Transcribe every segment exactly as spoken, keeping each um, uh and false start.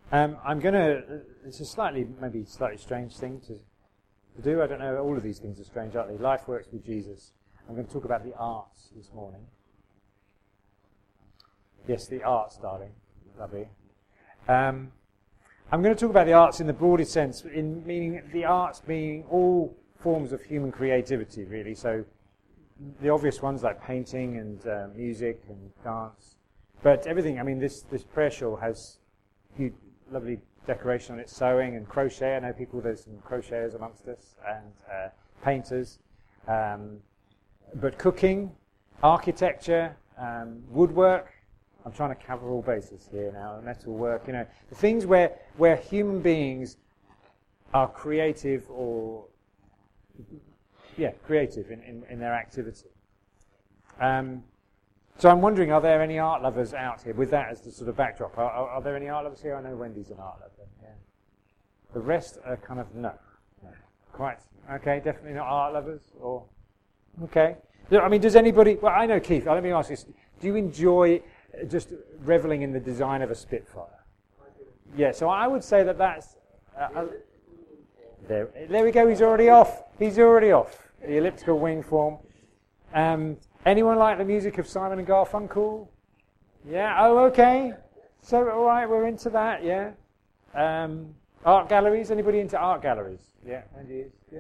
Um, I'm going to, it's a slightly, maybe slightly strange thing to, to do. I don't know, all of these things are strange, aren't they? Life works with Jesus. I'm going to talk about the arts this morning. Yes, the arts, darling. Lovely. Um, I'm going to talk about the arts in the broadest sense, in meaning the arts being all forms of human creativity, really. So the obvious ones like painting and uh, music and dance. But everything, I mean, this, this prayer shawl has huge, lovely decoration on it, sewing and crochet. I know people, there's some crocheters amongst us, and uh, painters. Um, but cooking, architecture, um, woodwork. I'm trying to cover all bases here now. Metal work, you know, the things where where human beings are creative or, yeah, creative in, in, in their activity. Um, so I'm wondering, are there any art lovers out here? With that as the sort of backdrop, are, are, are there any art lovers here? I know Wendy's an art lover. Yeah. The rest are kind of no, no. Quite okay. Definitely not art lovers, or okay. I mean, does anybody? Well, I know Keith. Let me ask you: do you enjoy just reveling in the design of a Spitfire? Yeah, so I would say that that's... Uh, uh, there, there we go, he's already off. He's already off. The elliptical wing form. Um, anyone like the music of Simon and Garfunkel? Yeah, oh, okay. So, all right, we're into that, yeah. Um, art galleries, anybody into art galleries? Yeah, Andy is, yeah.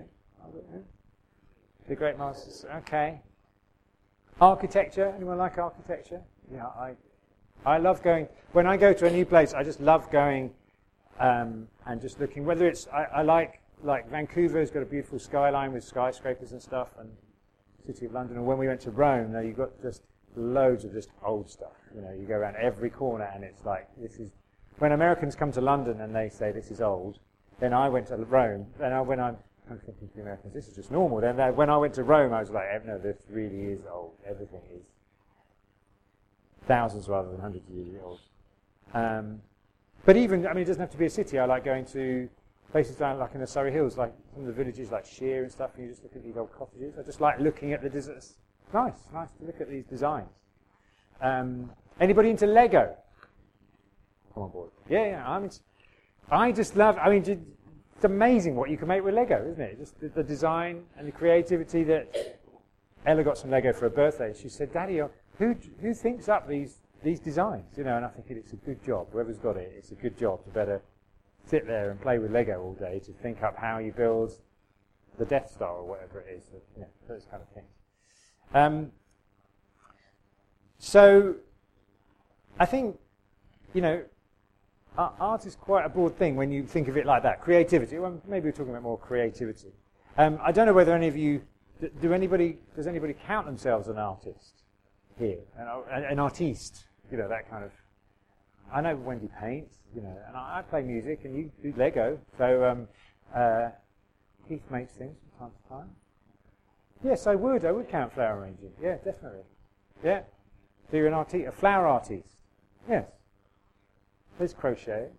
The Great Masters, okay. Architecture, anyone like architecture? Yeah, I I love going, when I go to a new place, I just love going um, and just looking, whether it's, I, I like, like Vancouver's got a beautiful skyline with skyscrapers and stuff, and City of London, or when we went to Rome, now you've got just loads of just old stuff, you know, you go around every corner and it's like, this is, when Americans come to London and they say this is old, then I went to Rome, and I, when I'm, I'm thinking to the Americans, this is just normal, then they, when I went to Rome, I was like, no, this really is old, everything is thousands rather than hundreds of years old. Um, but even, I mean, it doesn't have to be a city. I like going to places down like in the Surrey Hills, like some of the villages like Shear and stuff, and you just look at these old cottages. I just like looking at the deserts. Nice, nice to look at these designs. Um, anybody into Lego? Come on board. Yeah, yeah, I mean, I just love, I mean, it's amazing what you can make with Lego, isn't it? Just the, the design and the creativity that Ella got some Lego for her birthday. She said, Daddy, Who who thinks up these these designs, you know? And I think it's a good job. Whoever's got it, it's a good job to better sit there and play with Lego all day to think up how you build the Death Star or whatever it is, you know, those kind of things. Um, so I think, you know, art is quite a broad thing when you think of it like that. Creativity. Well, maybe we're talking about more creativity. Um, I don't know whether any of you do. Anybody does anybody count themselves an artist? Here, an, an artiste, you know, that kind of. I know Wendy paints, you know, and I, I play music, and you do Lego. So um, uh, Keith makes things from time to time. Yes, I would. I would count flower arranging. Yeah, definitely. Yeah. So you're an artiste, a flower artiste. Yes. There's crochet.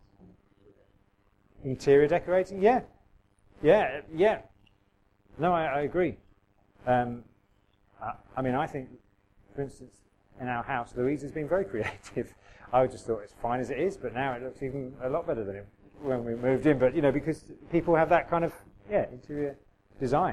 Interior decorating. Yeah. Yeah. Yeah. No, I, I agree. Um, I, I mean, I think. For instance, in our house, Louise has been very creative. I just thought it's fine as it is, but now it looks even a lot better than it when we moved in. But, you know, because people have that kind of, yeah, interior design.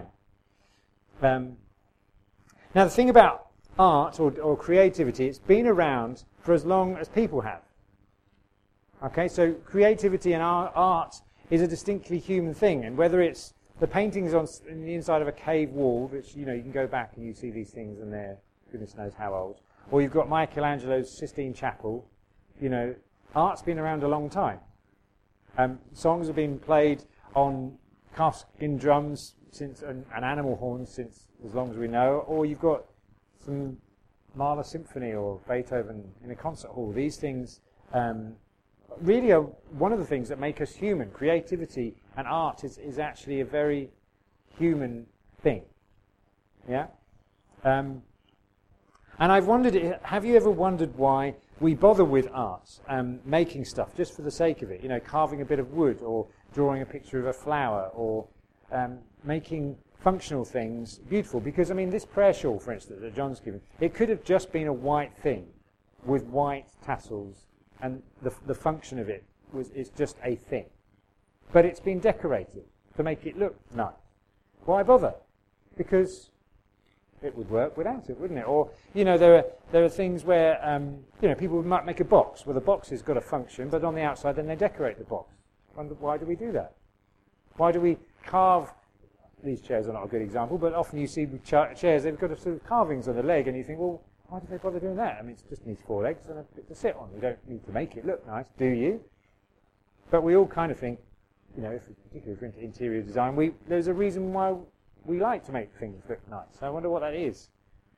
Um, now, the thing about art or, or creativity, it's been around for as long as people have. Okay, so creativity and art is a distinctly human thing, and whether it's the paintings on in the inside of a cave wall, which, you know, you can go back and you see these things and they're goodness knows how old. Or you've got Michelangelo's Sistine Chapel. You know, art's been around a long time. Um, songs have been played on calfskin drums since and, and animal horns since as long as we know. Or you've got some Mahler symphony or Beethoven in a concert hall. These things um, really are one of the things that make us human. Creativity and art is, is actually a very human thing. Yeah? Um, And I've wondered, have you ever wondered why we bother with art, um, making stuff just for the sake of it? You know, carving a bit of wood or drawing a picture of a flower or um, making functional things beautiful. Because, I mean, this prayer shawl, for instance, that John's given, it could have just been a white thing with white tassels, and the, the function of it was is just a thing. But it's been decorated to make it look nice. Why bother? Because it would work without it, wouldn't it? Or, you know, there are there are things where, um, you know, people might make a box. Well, the box has got a function, but on the outside then they decorate the box. Wonder, why do we do that? Why do we carve... These chairs are not a good example, but often you see with cha- chairs, they've got a sort of carvings on the leg, and you think, well, why do they bother doing that? I mean, it just needs four legs and a bit to sit on. You don't need to make it look nice, do you? But we all kind of think, you know, if, particularly if we're into interior design, we, there's a reason why we like to make things look nice. So I wonder what that is.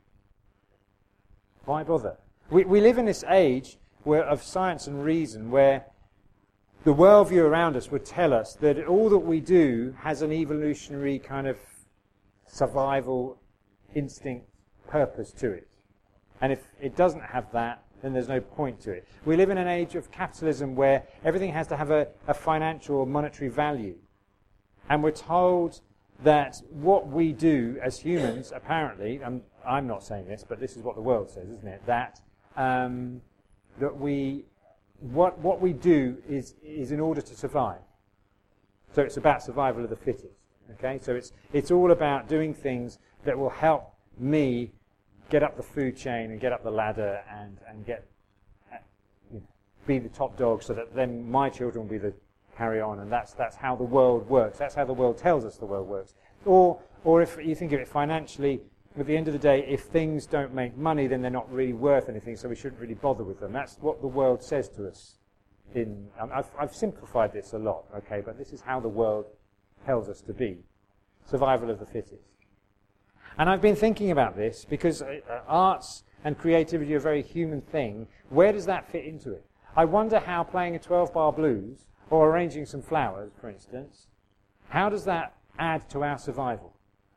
Why bother? We, we live in this age where, of science and reason, where the worldview around us would tell us that all that we do has an evolutionary kind of survival instinct purpose to it. And if it doesn't have that, then there's no point to it. We live in an age of capitalism where everything has to have a, a financial or monetary value. And we're told that what we do as humans, apparently, and I'm not saying this, but this is what the world says, isn't it? That um, that we what what we do is is in order to survive. So it's about survival of the fittest. Okay, so it's it's all about doing things that will help me get up the food chain and get up the ladder and and get uh, you know, be the top dog, so that then my children will be the carry on, and that's that's how the world works. That's how the world tells us the world works. Or or if you think of it financially, at the end of the day, if things don't make money, then they're not really worth anything, so we shouldn't really bother with them. That's what the world says to us. In um, I've, I've simplified this a lot, okay, but this is how the world tells us to be. Survival of the fittest. And I've been thinking about this because uh, arts and creativity are a very human thing. Where does that fit into it? I wonder how playing a twelve-bar blues or arranging some flowers, for instance, how does that add to our survival?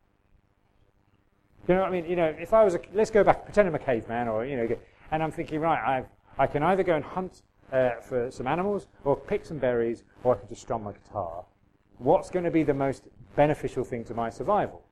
You know what I mean? You know, if I was a, let's go back, pretend I'm a caveman, or, you know, and I'm thinking, right, I've, I can either go and hunt uh, for some animals, or pick some berries, or I can just strum my guitar. What's going to be the most beneficial thing to my survival?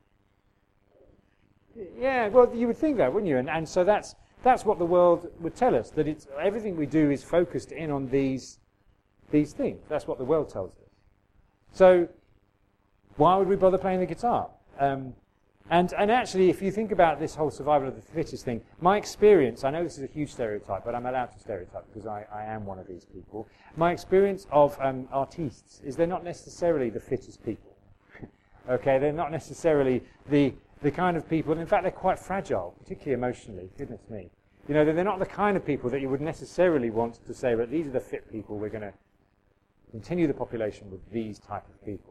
Yeah, well, you would think that, wouldn't you? And, and so that's that's what the world would tell us, that it's everything we do is focused in on these these things. That's what the world tells us. So why would we bother playing the guitar? Um, and and actually, if you think about this whole survival of the fittest thing, my experience, I know this is a huge stereotype, but I'm allowed to stereotype because I, I am one of these people. My experience of um, artistes is they're not necessarily the fittest people. Okay, they're not necessarily the the kind of people, and in fact they're quite fragile, particularly emotionally, goodness me. You know, they're not the kind of people that you would necessarily want to say, but these are the fit people, we're going to continue the population with these type of people.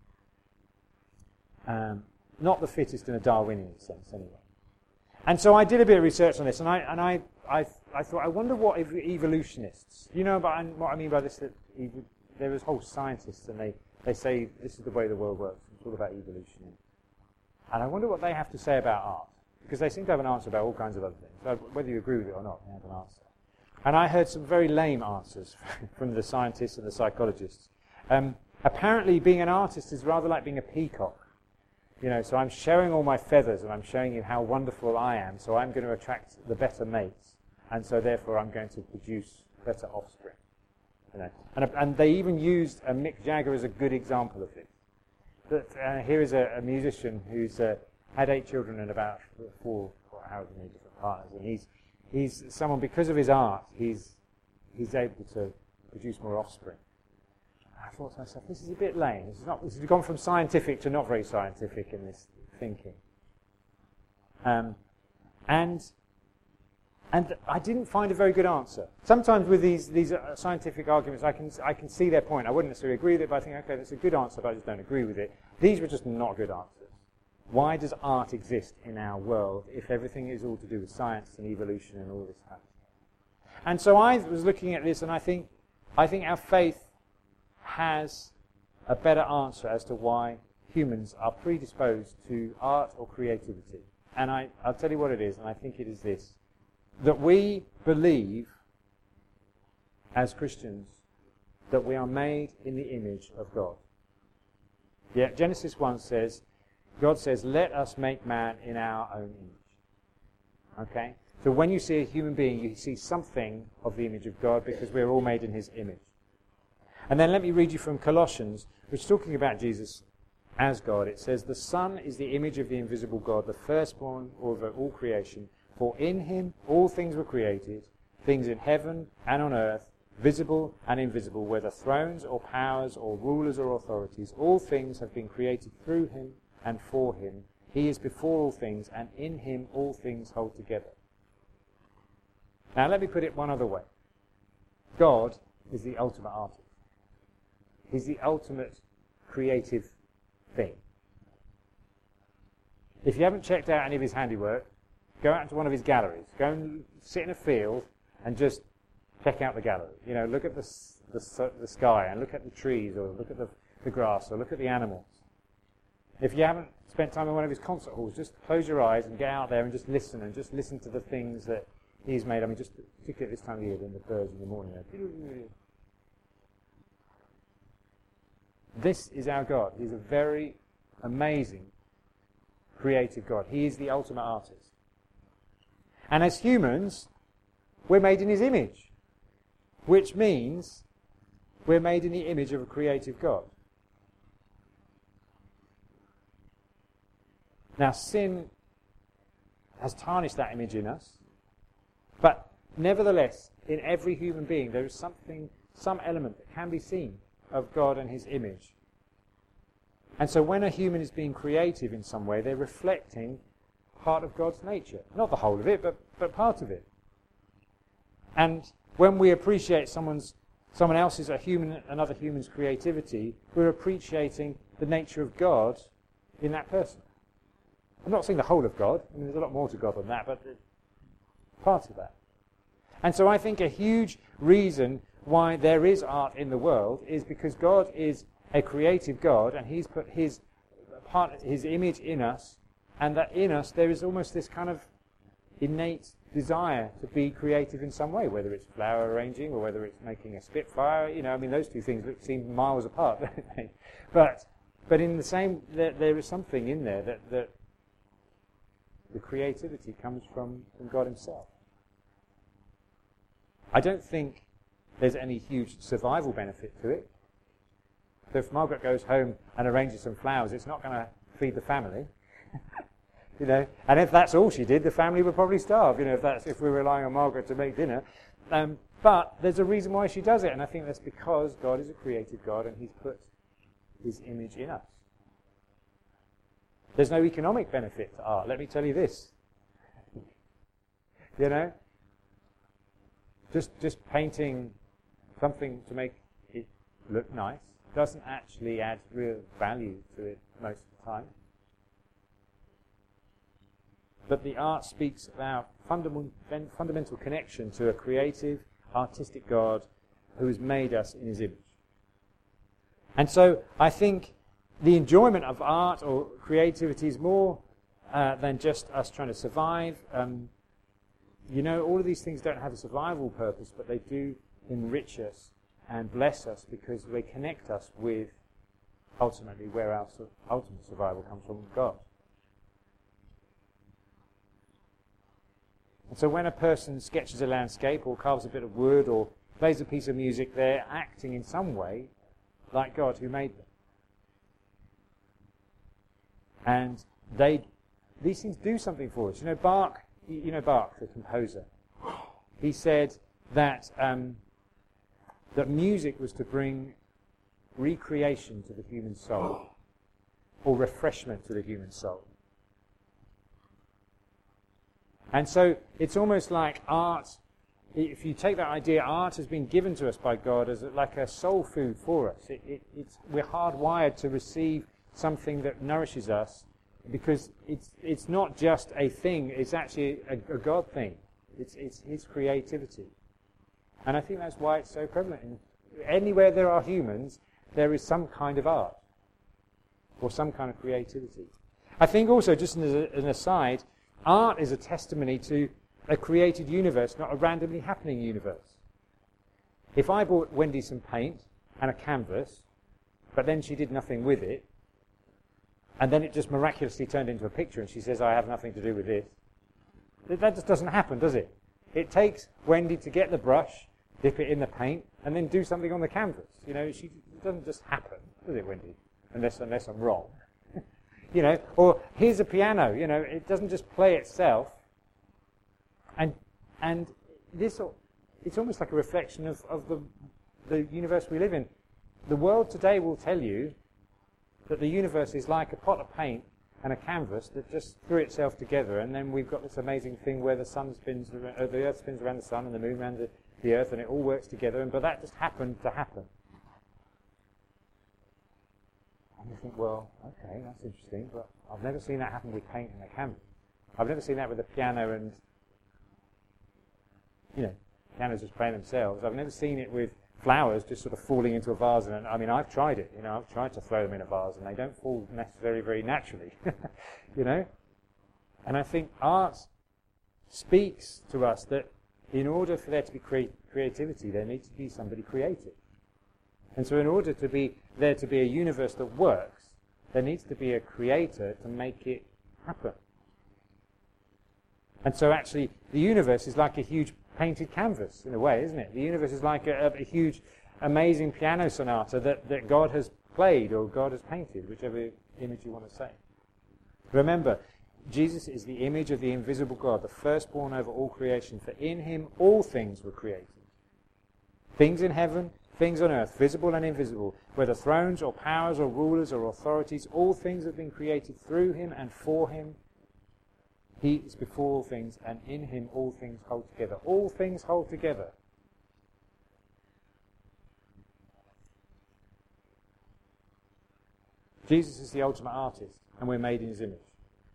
Um, not the fittest in a Darwinian sense, anyway. And so I did a bit of research on this, and I and I I, I thought, I wonder what ev- evolutionists, you know about what I mean by this, that ev- there is whole scientists, and they, they say this is the way the world works, it's all about evolution. And I wonder what they have to say about art, because they seem to have an answer about all kinds of other things. So whether you agree with it or not, they have an answer. And I heard some very lame answers from the scientists and the psychologists. Um, apparently being an artist is rather like being a peacock. You know, so I'm showing all my feathers and I'm showing you how wonderful I am, so I'm going to attract the better mates, and so therefore I'm going to produce better offspring. You know, and, and they even used uh, Mick Jagger as a good example of this. That uh, here is a, a musician who's uh, had eight children and about four, or however many different partners, and he's he's someone, because of his art, he's he's able to produce more offspring. I thought to myself, this is a bit lame. This is not. This has gone from scientific to not very scientific in this thinking. Um, and and I didn't find a very good answer. Sometimes with these these uh, scientific arguments, I can I can see their point. I wouldn't necessarily agree with it, but I think, okay, that's a good answer, but I just don't agree with it. These were just not good answers. Why does art exist in our world if everything is all to do with science and evolution and all this stuff? And so I was looking at this, and I think I think our faith has a better answer as to why humans are predisposed to art or creativity. And I, I'll tell you what it is, and I think it is this. That we believe, as Christians, that we are made in the image of God. Yeah, Genesis one says, God says, let us make man in our own image. Okay? So when you see a human being, you see something of the image of God, because we're all made in his image. And then let me read you from Colossians, which is talking about Jesus as God. It says, "The Son is the image of the invisible God, the firstborn over all creation. For in him all things were created, things in heaven and on earth, visible and invisible, whether thrones or powers or rulers or authorities. All things have been created through him and for him. He is before all things, and in him all things hold together." Now let me put it one other way. God is the ultimate artist. He's the ultimate creative thing. If you haven't checked out any of his handiwork, go out into one of his galleries. Go and sit in a field and just check out the gallery. You know, look at the, the, the sky and look at the trees, or look at the, the grass, or look at the animals. If you haven't spent time in one of his concert halls, just close your eyes and get out there and just listen, and just listen to the things that he's made. I mean, just particularly at this time of year, when the birds in the morning are... This is our God. He's a very amazing, creative God. He is the ultimate artist. And as humans, we're made in his image, which means we're made in the image of a creative God. Now, sin has tarnished that image in us, but nevertheless, in every human being, there is something, some element that can be seen of God and his image. And so when a human is being creative in some way, they're reflecting part of God's nature. Not the whole of it, but, but part of it. And when we appreciate someone's, someone else's, a human, another human's creativity, we're appreciating the nature of God in that person. I'm not saying the whole of God. I mean, there's a lot more to God than that, but part of that. And so I think a huge reason why there is art in the world is because God is a creative God, and he's put his part, his image in us, and that in us there is almost this kind of innate desire to be creative in some way, whether it's flower arranging or whether it's making a Spitfire. You know, I mean, those two things look, seem miles apart, don't they? But, but in the same, there, there is something in there that, that the creativity comes from, from God himself. I don't think there's any huge survival benefit to it. So if Margaret goes home and arranges some flowers, it's not going to feed the family. You know, and if that's all she did, the family would probably starve. You know, if that's if we're relying on Margaret to make dinner. Um, but there's a reason why she does it, and I think that's because God is a creative God, and he's put his image in us. There's no economic benefit to art. Let me tell you this. You know, just just painting something to make it look nice doesn't actually add real value to it most of the time. But the art speaks about fundamental, fundamental connection to a creative, artistic God who has made us in his image. And so I think the enjoyment of art or creativity is more uh, than just us trying to survive. Um, you know, all of these things don't have a survival purpose, but they do enrich us and bless us because they connect us with ultimately where our su- ultimate survival comes from, God. And so when a person sketches a landscape or carves a bit of wood or plays a piece of music, they're acting in some way like God who made them. And they, these things do something for us. You know, Bach, you know Bach, the composer, he said that um, that music was to bring recreation to the human soul, or refreshment to the human soul. And so it's almost like art, if you take that idea, art has been given to us by God as a, like a soul food for us. It, it, it's, we're hardwired to receive something that nourishes us because it's it's not just a thing, it's actually a, a God thing. It's, it's his creativity. And I think that's why it's so prevalent. In, anywhere there are humans, there is some kind of art or some kind of creativity. I think also, just as a, an aside, art is a testimony to a created universe, not a randomly happening universe. If I bought Wendy some paint and a canvas, but then she did nothing with it, and then it just miraculously turned into a picture and she says, I have nothing to do with this, that just doesn't happen, does it? It takes Wendy to get the brush, dip it in the paint, and then do something on the canvas. You know, she, it doesn't just happen, does it, Wendy? Unless, unless I'm wrong. You know, or here's a piano. You know, it doesn't just play itself. And and this, it's almost like a reflection of, of the the universe we live in. The world today will tell you that the universe is like a pot of paint and a canvas that just threw itself together, and then we've got this amazing thing where the sun spins, uh, the Earth spins around the sun, and the moon around the, the Earth, and it all works together. And but that just happened to happen. And you think, well, okay, that's interesting, but I've never seen that happen with paint and a canvas. I've never seen that with a piano and, you know, pianos just playing themselves. I've never seen it with flowers just sort of falling into a vase. And I mean, I've tried it. You know, I've tried to throw them in a vase, and they don't fall necessarily very naturally. You know, and I think art speaks to us that in order for there to be cre- creativity, there needs to be somebody creative. And so, in order to be there to be a universe that works, there needs to be a creator to make it happen. And so, actually, the universe is like a huge painted canvas in a way, isn't it? The universe is like a, a huge, amazing piano sonata that, that God has played or God has painted, whichever image you want to say. Remember, Jesus is the image of the invisible God, the firstborn over all creation, for in him all things were created. Things in heaven, things on earth, visible and invisible, whether thrones or powers or rulers or authorities, all things have been created through him and for him. He is before all things, and in him all things hold together. All things hold together. Jesus is the ultimate artist, and we're made in his image.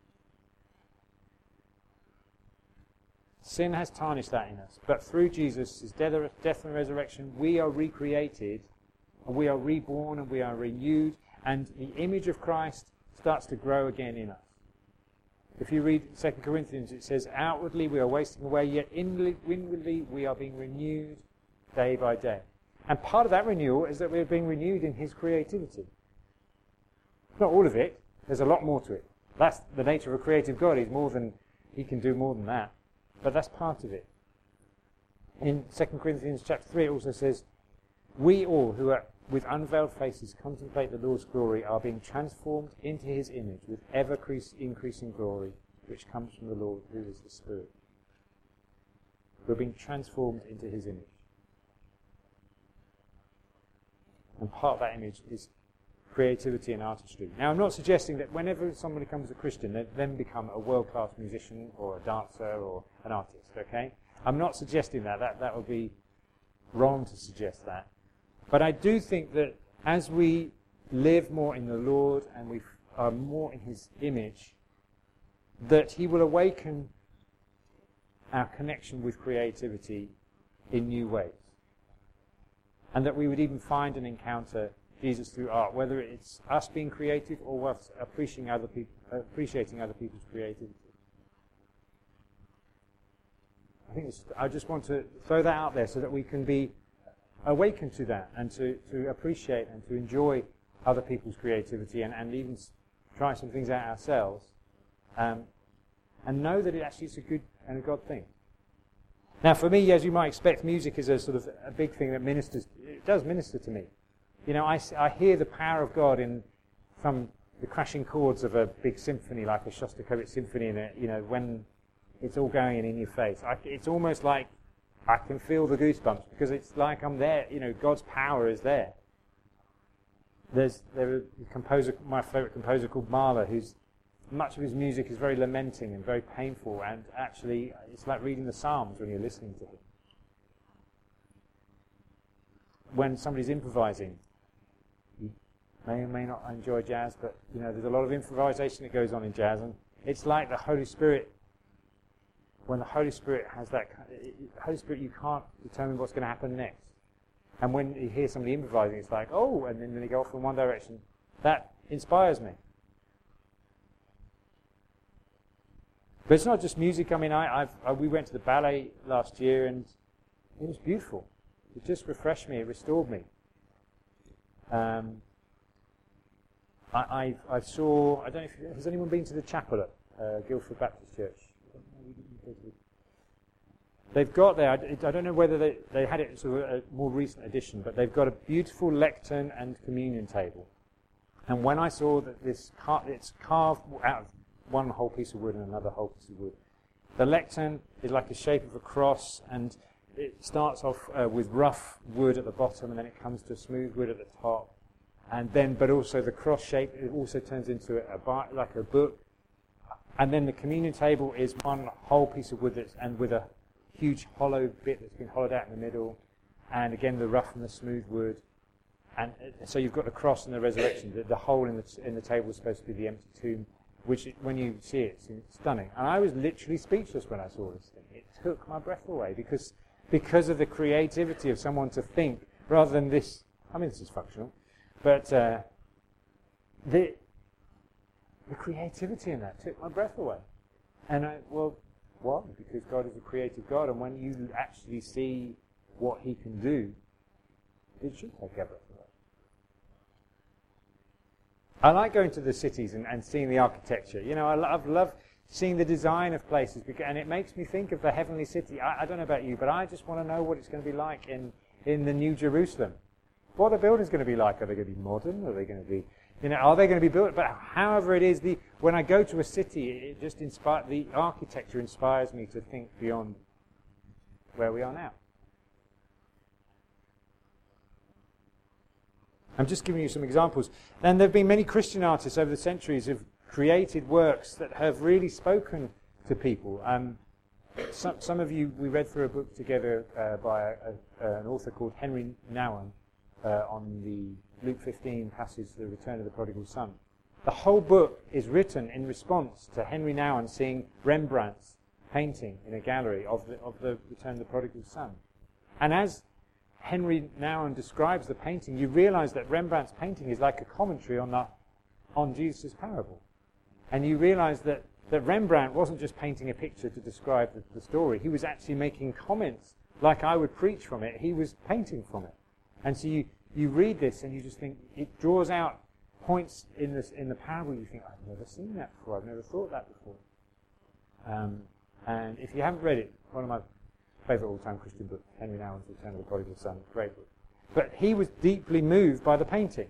Sin has tarnished that in us, but through Jesus' his death and resurrection, we are recreated, and we are reborn, and we are renewed, and the image of Christ starts to grow again in us. If you read Second Corinthians, it says, outwardly we are wasting away, yet inwardly we are being renewed day by day. And part of that renewal is that we're being renewed in his creativity. Not all of it. There's a lot more to it. That's the nature of a creative God. He's more than, he can do more than that. But that's part of it. In Second Corinthians chapter three, it also says, we all who are with unveiled faces contemplate the Lord's glory are being transformed into his image with ever increasing glory, which comes from the Lord who is the Spirit. We're being transformed into his image. And part of that image is creativity and artistry. Now, I'm not suggesting that whenever somebody becomes a Christian, they then become a world-class musician or a dancer or an artist, okay? I'm not suggesting that. That, that would be wrong to suggest that. But I do think that as we live more in the Lord and we are more in his image, that he will awaken our connection with creativity in new ways. And that we would even find and encounter Jesus through art, whether it's us being creative or us appreciating other, people, appreciating other people's creativity. I think it's, I just want to throw that out there so that we can be awakened to that and to, to appreciate and to enjoy other people's creativity and, and even try some things out ourselves, um, and know that it actually is a good and a God thing. Now, for me, as you might expect, music is a sort of a big thing that ministers. It does minister to me. You know, I, I hear the power of God in from the crashing chords of a big symphony, like a Shostakovich symphony, in it. You know, when it's all going in your face, I, it's almost like I can feel the goosebumps because it's like I'm there. You know, God's power is there. There's there a composer, my favourite composer called Mahler, who's much of his music is very lamenting and very painful, and actually it's like reading the Psalms when you're listening to him. When somebody's improvising, you may or may not enjoy jazz, but you know there's a lot of improvisation that goes on in jazz, and it's like the Holy Spirit. When the Holy Spirit has that, Holy Spirit, you can't determine what's going to happen next. And when you hear somebody improvising, it's like, oh, and then they go off in one direction. That inspires me. But it's not just music. I mean, I, I've, I, we went to the ballet last year, and it was beautiful. It just refreshed me. It restored me. Um, I, I, I saw. I don't know if has anyone been to the chapel at uh, Guildford Baptist Church. they've got there, I, I don't know whether they, they had it sort of a more recent edition, but they've got a beautiful lectern and communion table. And when I saw that this car, it's carved out of one whole piece of wood and another whole piece of wood, the lectern is like the shape of a cross, and it starts off uh, with rough wood at the bottom, and then it comes to smooth wood at the top, and then, but also the cross shape, it also turns into a, a bar, like a book, and then the communion table is one whole piece of wood that's, and with a huge hollow bit that's been hollowed out in the middle, and again the rough and the smooth wood, and uh, so you've got the cross and the resurrection. The, the hole in the t- in the table is supposed to be the empty tomb, which it, when you see it, it's stunning. And I was literally speechless when I saw this thing. It took my breath away because because of the creativity of someone to think rather than this. I mean, this is functional, but uh, the the creativity in that took my breath away. And I, well, why? Because God is a creative God, and when you actually see what He can do, it should take our breath away. I like going to the cities and, and seeing the architecture. You know, I love, love seeing the design of places, because, and it makes me think of the heavenly city. I, I don't know about you, but I just want to know what it's going to be like in, in the New Jerusalem. What are the buildings going to be like? Are they going to be modern? Are they going to be, you know, are they going to be built? But however it is, the when I go to a city, it just inspires, the architecture inspires me to think beyond where we are now. I'm just giving you some examples. And there have been many Christian artists over the centuries who've created works that have really spoken to people. Um, some, some of you, we read through a book together uh, by a, a, an author called Henry Nouwen uh, on the Luke fifteen passage, the return of the prodigal son. The whole book is written in response to Henry Nouwen seeing Rembrandt's painting in a gallery of the, of the return of the prodigal son. And as Henry Nouwen describes the painting, you realize that Rembrandt's painting is like a commentary on the, on Jesus' parable. And you realize that, that Rembrandt wasn't just painting a picture to describe the, the story. He was actually making comments like I would preach from it. He was painting from it. And so you, you read this and you just think, it draws out points in, this, in the parable. You think, I've never seen that before. I've never thought that before. Um, and if you haven't read it, one of my favourite all-time Christian book, Henry Nouwen's Return of the Prodigal Son, great book. But he was deeply moved by the painting.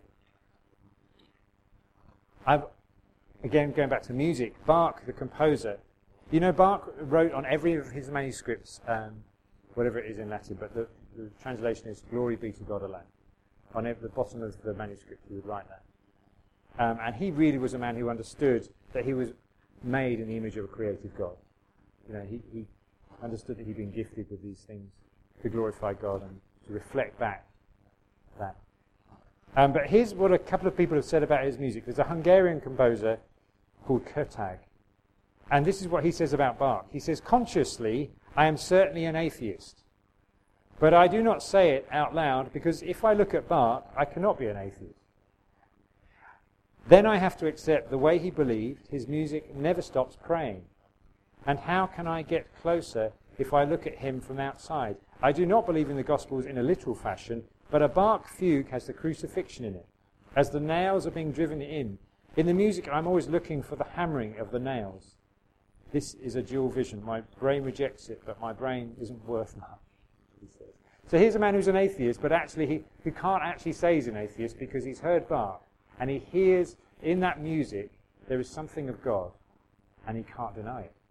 I've, again, going back to music, Bach, the composer, you know, Bach wrote on every of his manuscripts, um, whatever it is in Latin, but the, the translation is "Glory be to God alone." On every, the bottom of the manuscript, he would write that. Um, and he really was a man who understood that he was made in the image of a creative God. You know, he, he understood that he'd been gifted with these things to glorify God and to reflect back that. Um, but here's what a couple of people have said about his music. There's a Hungarian composer called Kurtag, and this is what he says about Bach. He says, "Consciously, I am certainly an atheist, but I do not say it out loud because if I look at Bach, I cannot be an atheist. Then I have to accept the way he believed, his music never stops praying. And how can I get closer if I look at him from outside? I do not believe in the Gospels in a literal fashion, but a Bach fugue has the crucifixion in it. As the nails are being driven in, in the music I'm always looking for the hammering of the nails. This is a dual vision. My brain rejects it, but my brain isn't worth much," he says. So here's a man who's an atheist, but actually he, he can't actually say he's an atheist because he's heard Bach, and he hears in that music there is something of God, and he can't deny it.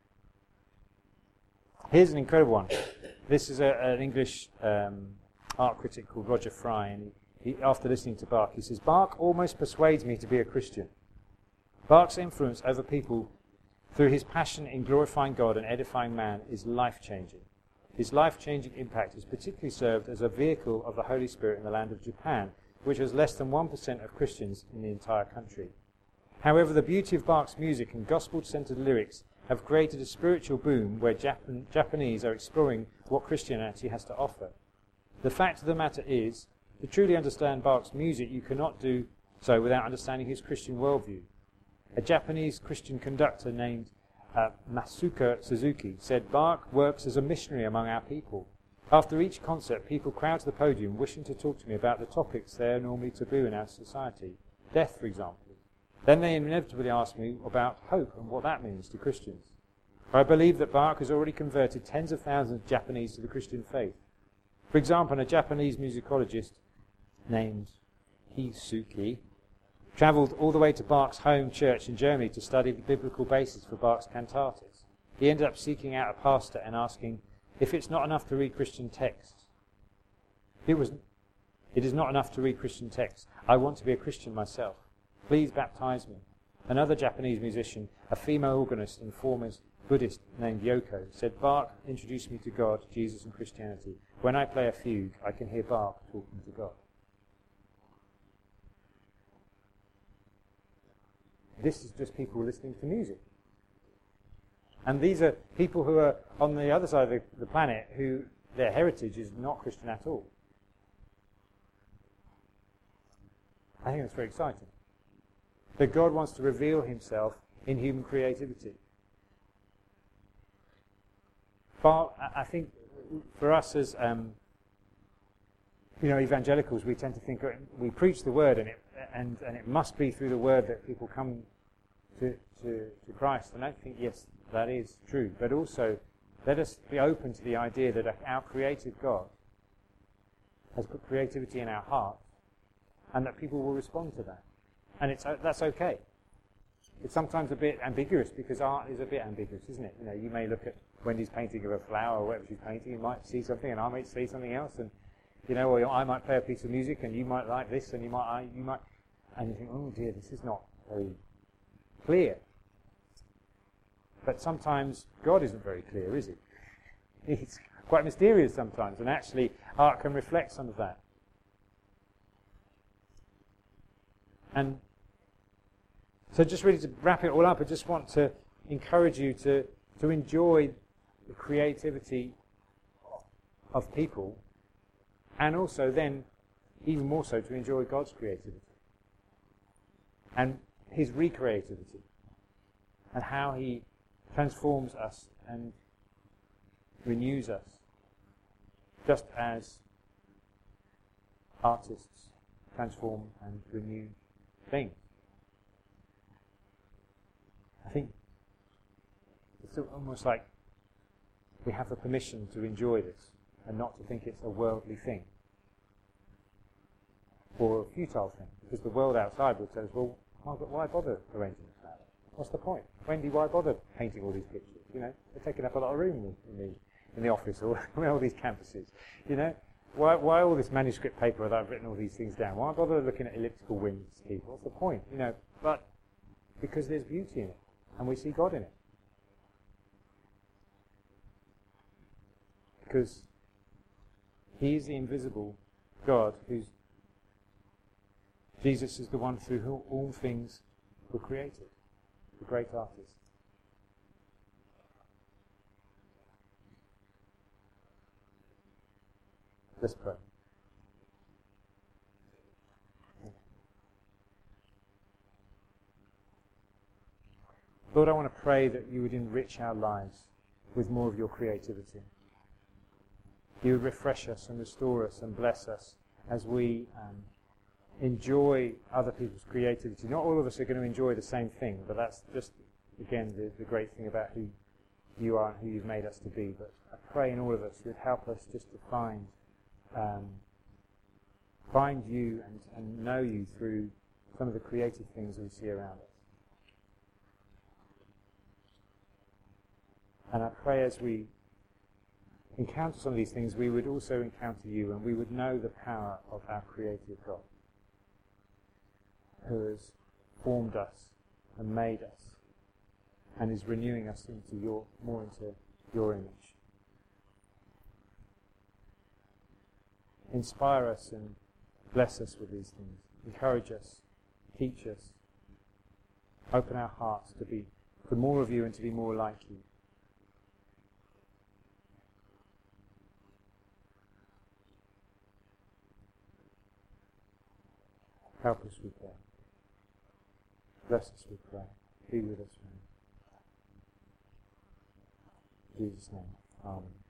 Here's an incredible one. This is a, an English um, art critic called Roger Fry, and he, he, after listening to Bach, he says, "Bach almost persuades me to be a Christian. Bach's influence over people through his passion in glorifying God and edifying man is life-changing. His life-changing impact is particularly served as a vehicle of the Holy Spirit in the land of Japan, which has less than one percent of Christians in the entire country. However, the beauty of Bach's music and gospel-centered lyrics have created a spiritual boom where Japan, Japanese are exploring what Christianity has to offer. The fact of the matter is, to truly understand Bach's music, you cannot do so without understanding his Christian worldview. A Japanese Christian conductor named uh, Masuka Suzuki said, Bach works as a missionary among our people. After each concert, people crowd to the podium wishing to talk to me about the topics they are normally taboo in our society. Death, for example. Then they inevitably ask me about hope and what that means to Christians. I believe that Bach has already converted tens of thousands of Japanese to the Christian faith. For example, a Japanese musicologist named Hisuki travelled all the way to Bach's home church in Germany to study the biblical basis for Bach's cantatas. He ended up seeking out a pastor and asking if it's not enough to read Christian texts. It was, it is not enough to read Christian texts. I want to be a Christian myself. Please baptize me. Another Japanese musician, a female organist and former Buddhist named Yoko, said, Bach introduced me to God, Jesus and Christianity. When I play a fugue, I can hear Bach talking to God. This is just people listening to music. And these are people who are on the other side of the, the planet who their heritage is not Christian at all. I think that's very exciting. That God wants to reveal himself in human creativity. But I think for us as um, you know, evangelicals, we tend to think we preach the word, and it and and it must be through the word that people come to to, to Christ. And I think yes, that is true. But also, let us be open to the idea that our creative God has put creativity in our hearts, and that people will respond to that. And it's that's okay. It's sometimes a bit ambiguous because art is a bit ambiguous, isn't it? You know, you may look at Wendy's painting of a flower or whatever she's painting, you might see something, and I might see something else, and you know, or I might play a piece of music, and you might like this, and you might, I, you might, and you think, oh dear, this is not very clear. But sometimes God isn't very clear, is he? He's quite mysterious sometimes, and actually, art can reflect some of that. And so just really to wrap it all up, I just want to encourage you to, to enjoy the creativity of people, and also then, even more so, to enjoy God's creativity and his recreativity and how he transforms us and renews us, just as artists transform and renew things. I think it's almost like we have the permission to enjoy this and not to think it's a worldly thing or a futile thing, because the world outside would tell us, well, why bother arranging that? What's the point? Wendy, why bother painting all these pictures? You know, they're taking up a lot of room in the in the office or all these campuses. You know, why why all this manuscript paper that I've written all these things down? Why bother looking at elliptical wings, people? What's the point? You know, but because there's beauty in it, and we see God in it. Because he is the invisible God, who's Jesus is the one through whom all things were created, the great artist. Let's pray. Lord, I want to pray that you would enrich our lives with more of your creativity. You would refresh us and restore us and bless us as we um, enjoy other people's creativity. Not all of us are going to enjoy the same thing, but that's just, again, the, the great thing about who you are and who you've made us to be. But I pray in all of us you would help us just to find um, find you and, and know you through some of the creative things we see around us. And I pray as we encounter some of these things, we would also encounter you, and we would know the power of our creative God, who has formed us and made us and is renewing us into your more into your image. Inspire us and bless us with these things. Encourage us, teach us, open our hearts to be for more of you and to be more like you. Help us, we pray. Bless us, we pray. Be with us, man. In Jesus' name. Amen.